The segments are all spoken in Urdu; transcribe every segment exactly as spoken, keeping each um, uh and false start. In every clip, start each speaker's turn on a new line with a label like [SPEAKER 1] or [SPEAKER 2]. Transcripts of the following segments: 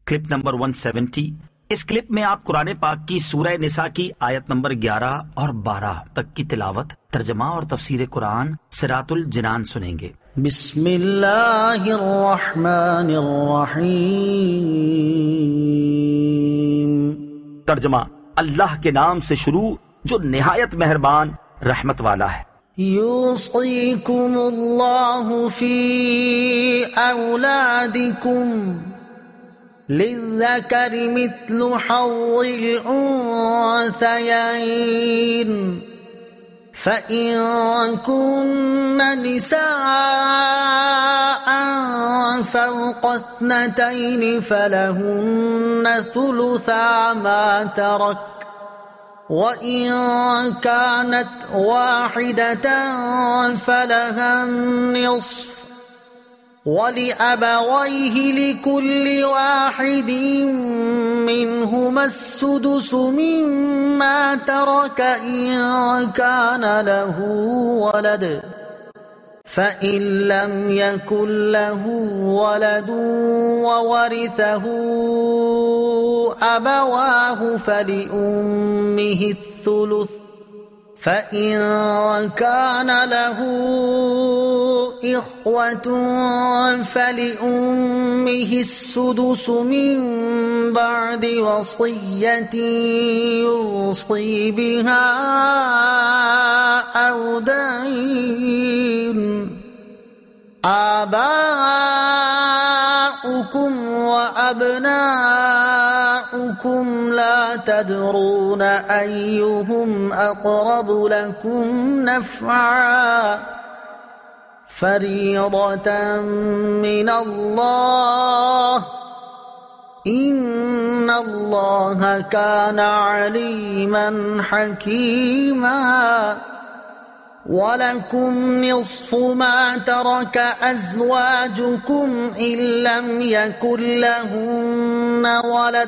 [SPEAKER 1] کلپ نمبر ایک سو ستر۔ اس کلپ میں آپ قرآن پاک کی سورہ نساء کی آیت نمبر گیارہ اور بارہ تک کی تلاوت، ترجمہ اور تفسیر قرآن صراط الجنان سنیں گے۔
[SPEAKER 2] بسم اللہ الرحمن الرحیم۔
[SPEAKER 1] ترجمہ: اللہ کے نام سے شروع جو نہایت مہربان رحمت والا ہے۔
[SPEAKER 2] یوصیکم اللہ فی اولادکم للذکر مثل حظ الانثیین فإن كن نساء فوق اثنتين فلهن ثلثا ما ترك وإن كانت واحدة فلها النصف وَلِأَبَوَيْهِ لِكُلِّ واحد منهما السدس مما ترك إن كان له ولد فإن لم يكن له ولد وورثه أبواه فلأمه الثلث فإن كان له إخوة فلأمه السدس من بعد وصية يوصي بها أو دين آباؤكم وأبناؤكم لا تدرون أيهم أقرب لكم نفعا فريضة من الله إن الله كان عليما حكيما وَلَكُمْ نِصْفُ مَا تَرَكَ أَزْوَاجُكُمْ إِن لَّمْ يَكُن لَّهُنَّ وَلَدٌ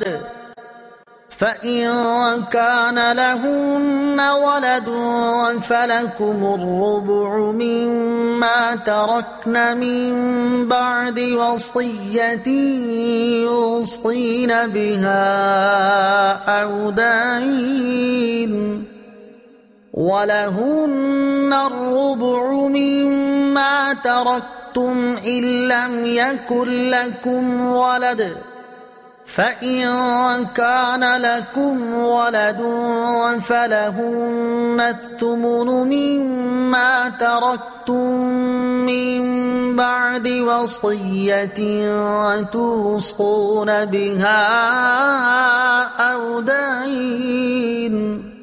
[SPEAKER 2] فَإِن كَانَ لَهُنَّ وَلَدٌ فَلَكُمُ الرُّبُعُ مِمَّا تَرَكْنَ مِن بَعْدِ وَصِيَّةٍ يُوصِينَ بِهَا أَوْ دَيْنٍ وَلَهُنَّ الرُّبُعُ مِمَّا تَرَكْتُمْ إِن لَّمْ يَكُن لَّكُمْ وَلَدٌ فَإِن كَانَ لَكُمْ وَلَدٌ فَلَهُنَّ الثُّمُنُ مِمَّا تَرَكْتُم مِّن بَعْدِ وَصِيَّةٍ تُوصُونَ بِهَا أَوْ دَيْنٍ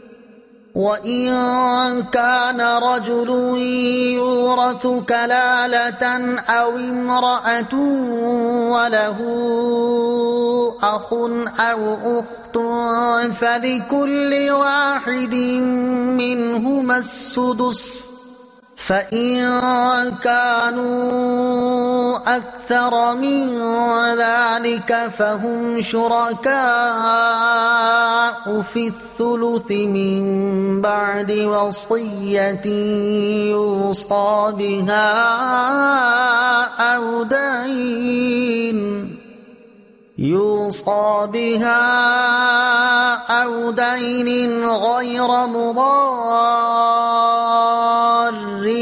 [SPEAKER 2] وَإِن كَانَ رَجُلٌ يُورَثُ كَلَالَةً أَوْ امْرَأَةٌ وَلَهُ أَخٌ أَوْ أُخْتٌ فَلِكُلِّ واحد منهما السُّدُسُ فَإِن كَانُوا أَكْثَرَ مِن ذَلِكَ فَهُمْ شُرَكَاءُ فِي الثُّلُثِ مِن بَعْدِ وَصِيَّةٍ يُوصَى بِهَا أَوْ دَيْنٍ يُوصَى بِهَا أَوْ دَيْنٍ غَيْرَ مُضَارٍّ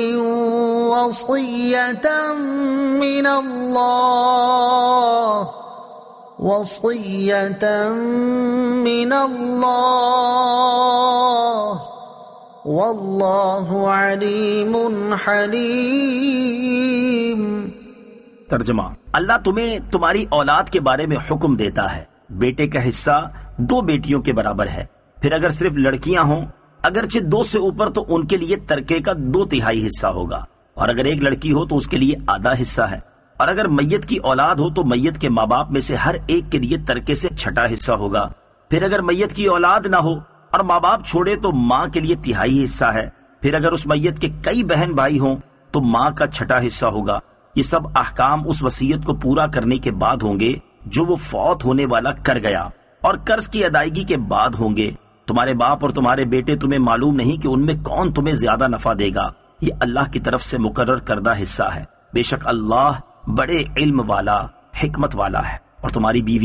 [SPEAKER 2] وصية من الله وصية من الله والله عليم حليم۔
[SPEAKER 1] ترجمہ: اللہ تمہیں تمہاری اولاد کے بارے میں حکم دیتا ہے، بیٹے کا حصہ دو بیٹیوں کے برابر ہے، پھر اگر صرف لڑکیاں ہوں اگرچہ دو سے اوپر تو ان کے لیے ترکے کا دو تہائی حصہ ہوگا، اور اگر ایک لڑکی ہو تو اس کے لیے آدھا حصہ ہے، اور اگر میت کی اولاد ہو تو میت کے ماں باپ میں سے ہر ایک کے لیے ترکے سے چھٹا حصہ ہوگا، پھر اگر میت کی اولاد نہ ہو اور ماں باپ چھوڑے تو ماں کے لیے تہائی حصہ ہے، پھر اگر اس میت کے کئی بہن بھائی ہوں تو ماں کا چھٹا حصہ ہوگا۔ یہ سب احکام اس وصیت کو پورا کرنے کے بعد ہوں گے جو وہ فوت ہونے والا کر گیا، اور قرض کی ادائیگی کے بعد ہوں گے۔ تمہارے باپ اور تمہارے بیٹے تمہیں معلوم نہیں کہ ان میں کون تمہیں زیادہ نفع دے گا، یہ اللہ کی طرف سے مقرر کردہ حصہ ہے، بے شک اللہ بڑے علم والا حکمت والا ہے۔ اور تمہاری بیویاں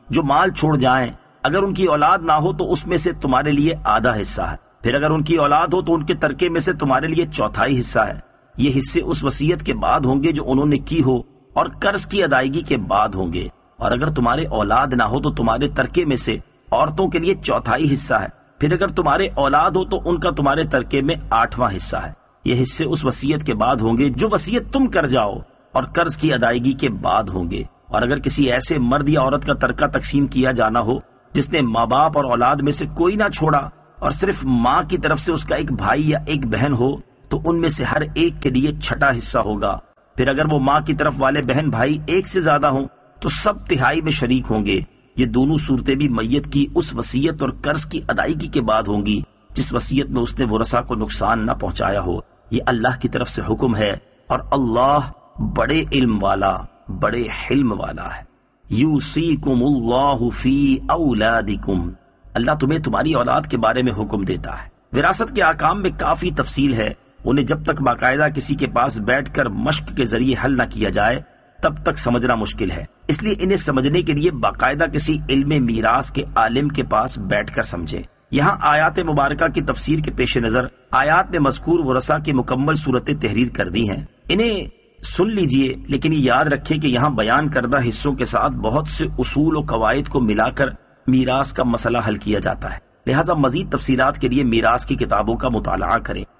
[SPEAKER 1] جو مال چھوڑ جائیں اگر ان کی اولاد نہ ہو تو اس میں سے تمہارے لیے آدھا حصہ ہے، پھر اگر ان کی اولاد ہو تو ان کے ترکے میں سے تمہارے لیے چوتھائی حصہ ہے۔ یہ حصے اس وصیت کے بعد ہوں گے جو انہوں نے کی ہو اور قرض کی ادائیگی کے بعد ہوں گے، اور اگر تمہارے اولاد نہ ہو تو تمہارے ترکے میں سے عورتوں کے لیے چوتھائی حصہ ہے، پھر اگر تمہارے اولاد ہو تو ان کا تمہارے ترکے میں آٹھواں حصہ ہے۔ یہ حصے اس وصیت کے بعد ہوں گے جو وصیت تم کر جاؤ اور قرض کی ادائیگی کے بعد ہوں گے، اور اگر کسی ایسے مرد یا عورت کا ترکہ تقسیم کیا جانا ہو جس نے ماں باپ اور اولاد میں سے کوئی نہ چھوڑا اور صرف ماں کی طرف سے اس کا ایک بھائی یا ایک بہن ہو تو ان میں سے ہر ایک کے لیے چھٹا حصہ ہوگا، پھر اگر وہ ماں کی طرف والے بہن بھائی ایک سے زیادہ ہوں تو سب تہائی میں شریک ہوں گے۔ یہ دونوں صورتیں بھی میت کی اس وصیت اور قرض کی ادائیگی کے بعد ہوں گی جس وصیت میں اس نے ورثہ کو نقصان نہ پہنچایا ہو۔ یہ اللہ کی طرف سے حکم ہے اور اللہ بڑے علم والا بڑے حلم والا ہے۔ یوصیکم اللہ فی اولادکم، اللہ تمہیں تمہاری اولاد کے بارے میں حکم دیتا ہے۔ وراثت کے احکام میں کافی تفصیل ہے، انہیں جب تک باقاعدہ کسی کے پاس بیٹھ کر مشق کے ذریعے حل نہ کیا جائے تب تک سمجھنا مشکل ہے، اس لیے انہیں سمجھنے کے لیے باقاعدہ کسی علم میراث کے عالم کے پاس بیٹھ کر سمجھیں۔ یہاں آیات مبارکہ کی تفسیر کے پیش نظر آیات میں مذکور ورثہ کی مکمل صورتیں تحریر کر دی ہیں، انہیں سن لیجئے، لیکن یہ یاد رکھیں کہ یہاں بیان کردہ حصوں کے ساتھ بہت سے اصول و قواعد کو ملا کر میراث کا مسئلہ حل کیا جاتا ہے، لہذا مزید تفصیلات کے لیے میراث کی کتابوں کا مطالعہ کریں۔